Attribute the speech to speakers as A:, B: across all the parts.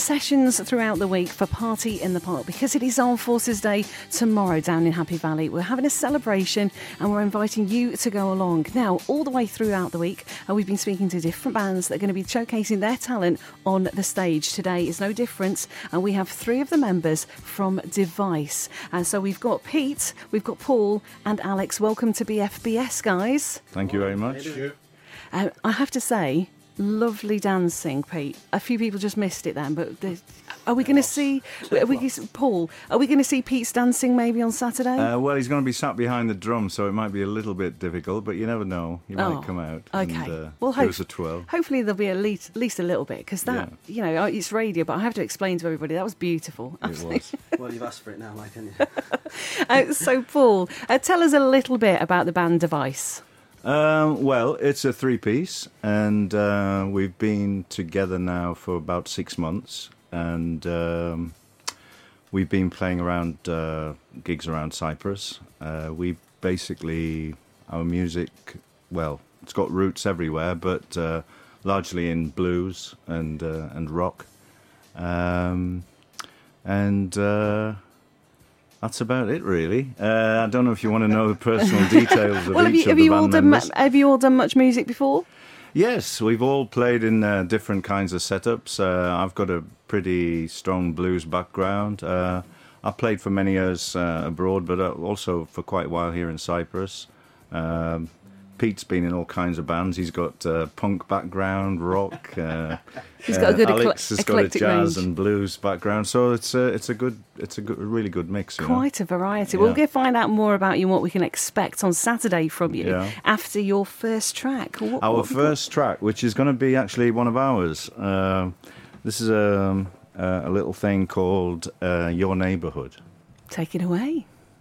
A: sessions throughout the week for Party in the Park because it is Armed Forces Day tomorrow down in Happy Valley. We're having a celebration and we're inviting you to go along. Now, all the way throughout the week, we've been speaking to different bands that are going to be showcasing their talent on the stage. Today is no different, and we have three of the members from Device. And so we've got Pete, we've got Paul and Alex. Welcome to BFBS, guys.
B: Thank you very much.
A: I have to say, lovely dancing, Pete. A few people just missed it then, but are we going to see... Paul, are we going to see Pete's dancing maybe on Saturday?
B: Well, he's going to be sat behind the drum, so it might be a little bit difficult, but you never know. He might come out and give us a twirl.
A: Hopefully there'll be at least a little bit, because that, it's radio, but I have to explain to everybody, that was beautiful.
B: It was.
C: Well, you've asked for it now, Mike, haven't you?
A: So, Paul, tell us a little bit about the band Device.
B: Well, it's a three-piece, and we've been together now for about 6 months, and we've been playing around gigs around Cyprus. We basically, our music, well, it's got roots everywhere, but largely in blues and rock, and that's about it, really. I don't know if you want to know the personal details of each of the band members.
A: Have you all done much music before?
B: Yes, we've all played in different kinds of setups. I've got a pretty strong blues background. I played for many years abroad, but also for quite a while here in Cyprus. Pete's been in all kinds of bands. He's got punk background, rock.
A: He's got a good
B: Alex has got a jazz
A: range.
B: And blues background. So it's a really good mix.
A: Quite a variety.
B: Yeah.
A: We're going to find out more about you and what we can expect on Saturday from you after your first track.
B: Our first track, which is going to be actually one of ours. This is a little thing called Your Neighborhood.
A: Take it away.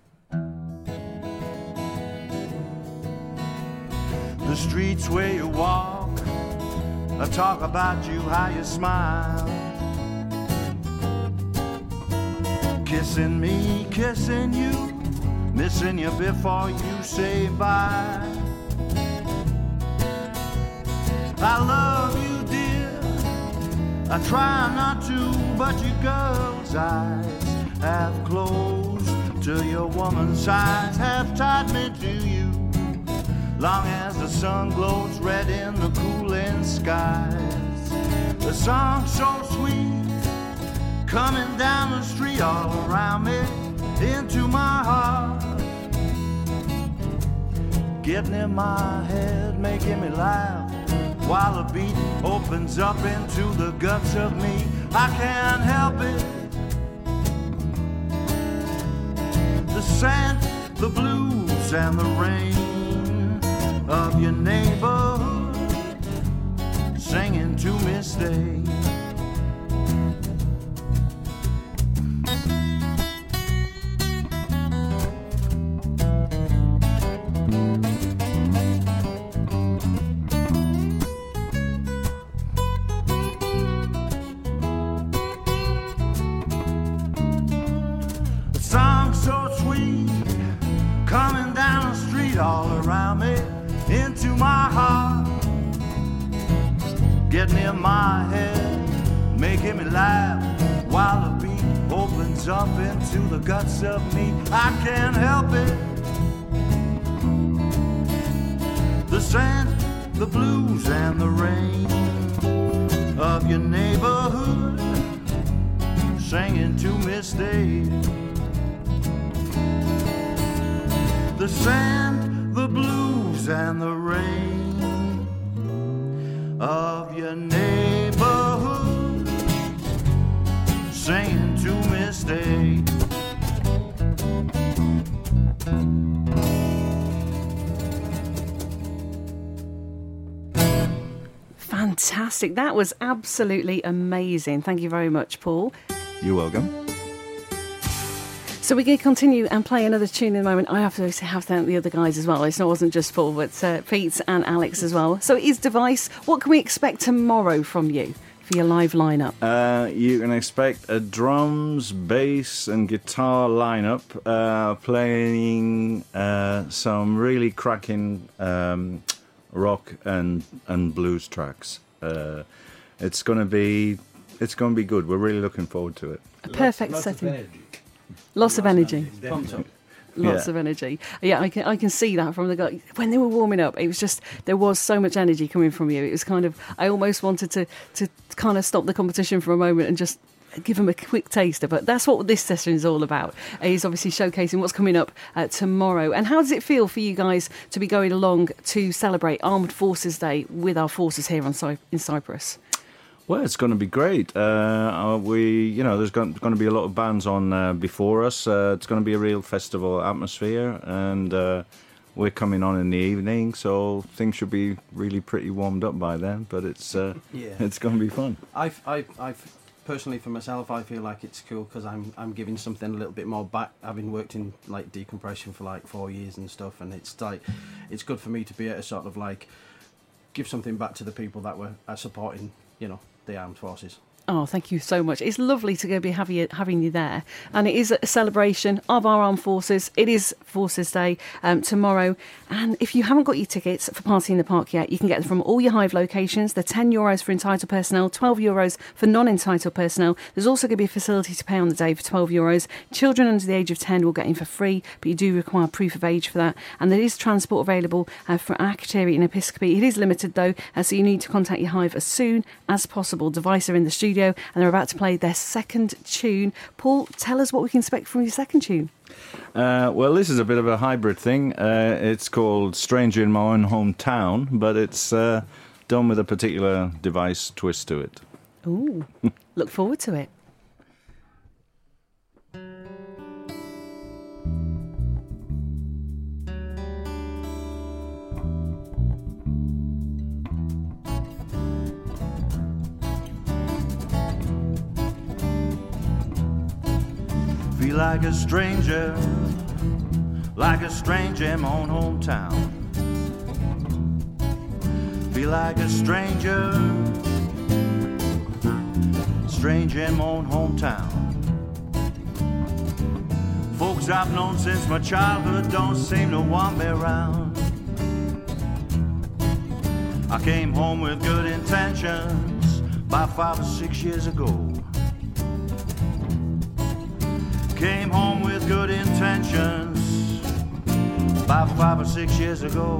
D: The streets where you walk, I talk about you, how you smile. Kissing me, kissing you, missing you before you say bye. I love you, dear, I try not to, but your girl's eyes have closed till your woman's eyes have tied me to you. Long as the sun glows red in the cooling skies. The song's so sweet, coming down the street all around me, into my heart. Getting in my head, making me laugh, while the beat opens up into the guts of me. I can't help it. The scent, the blues and the rain of your neighborhood singing to me, stay. The song's so sweet, coming down the street all around me, into my heart, getting in my head, making me laugh, while the beat opens up into the guts of me. I can't help it. The scent, the blues and the rain of your neighborhood singing to me, stay. The scent, the blues and the rain of your neighborhood singing to me, stay.
A: Fantastic. That was absolutely amazing. Thank you very much, Paul.
B: You're welcome.
A: So we're going to continue and play another tune in a moment. I have to thank the other guys as well. It wasn't just Paul, but Pete and Alex as well. So it is Device. What can we expect tomorrow from you for your live lineup?
B: You can expect a drums, bass and guitar lineup, playing some really cracking rock and blues tracks. It's going to be it's going to be good. We're really looking forward to it.
A: A perfect setting. Lots of energy. Lots of energy. Yeah, I can see that from the guy. When they were warming up, it was just, there was so much energy coming from you. It was kind of, I almost wanted to kind of stop the competition for a moment and just give them a quick taster. But that's what this session is all about. Is obviously showcasing what's coming up tomorrow. And how does it feel for you guys to be going along to celebrate Armed Forces Day with our forces here in Cyprus?
B: Well, it's going to be great. There's going to be a lot of bands on before us. It's going to be a real festival atmosphere, and we're coming on in the evening, so things should be really pretty warmed up by then. But it's going to be fun.
C: I've personally, for myself, I feel like it's cool because I'm giving something a little bit more back. Having worked in like decompression for like 4 years and stuff, and it's good for me to be able to sort of like give something back to the people that are supporting, the armed forces.
A: Oh, thank you so much. It's lovely to go be having you there. And it is a celebration of our armed forces. It is Forces Day tomorrow. And if you haven't got your tickets for Party in the Park yet, you can get them from all your Hive locations. They're €10 for entitled personnel, €12 for non-entitled personnel. There's also going to be a facility to pay on the day for €12. Children under the age of 10 will get in for free, but you do require proof of age for that. And there is transport available for Akrotiri and Episcopi. It is limited though, so you need to contact your Hive as soon as possible. Device are in the studio, and they're about to play their second tune. Paul, tell us what we can expect from your second tune.
B: Well, this is a bit of a hybrid thing. It's called Stranger in My Own Hometown, but it's done with a particular Device twist to it.
A: Ooh, look forward to it.
D: Feel like a stranger in my own hometown. Feel like a stranger in my own hometown. Folks I've known since my childhood don't seem to want me around. I came home with good intentions about 5 or 6 years ago. Came home with good intentions about 5 or 6 years ago.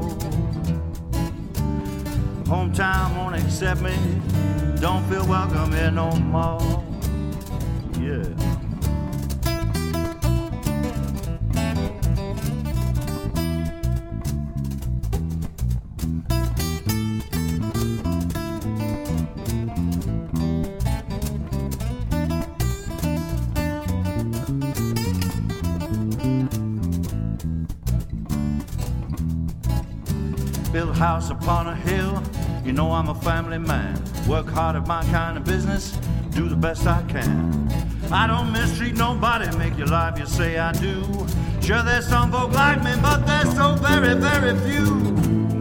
D: Hometown won't accept me, don't feel welcome here no more. Yeah. Build a house upon a hill, you know I'm a family man. Work hard at my kind of business, do the best I can. I don't mistreat nobody, make your life you say I do. Sure there's some folk like me, but there's so very, very few.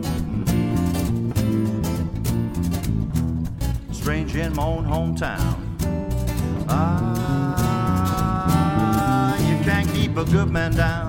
D: Strange in my own hometown. You can't keep a good man down.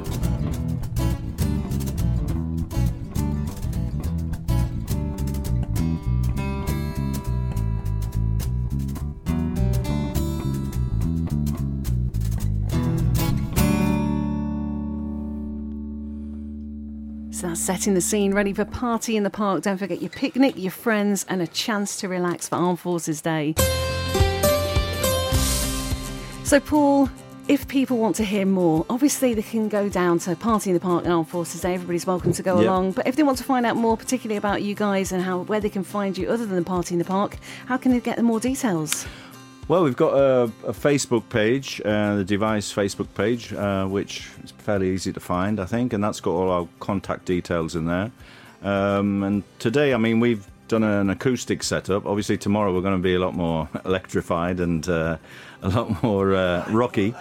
A: So that's setting the scene, ready for Party in the Park. Don't forget your picnic, your friends, and a chance to relax for Armed Forces Day. So, Paul, if people want to hear more, obviously they can go down to Party in the Park and Armed Forces Day. Everybody's welcome to go along. But if they want to find out more, particularly about you guys and where they can find you other than Party in the Park, how can they get more details?
B: Well, we've got a Facebook page, the Device Facebook page, which is fairly easy to find, I think, and that's got all our contact details in there. And today, I mean, we've done an acoustic setup. Obviously, tomorrow we're going to be a lot more electrified and a lot more rocky.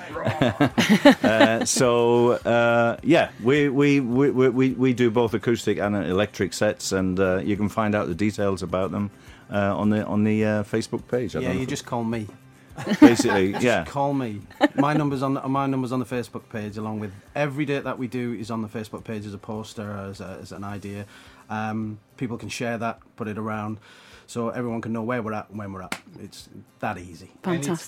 B: We do both acoustic and electric sets, and you can find out the details about them on the Facebook page.
C: You just call me.
B: Basically, yeah.
C: Just call me. My number's on the Facebook page, along with every date that we do is on the Facebook page as a poster, as an idea. People can share that, put it around. so everyone can know where we're at and when we're at. It's that easy.
A: Fantastic.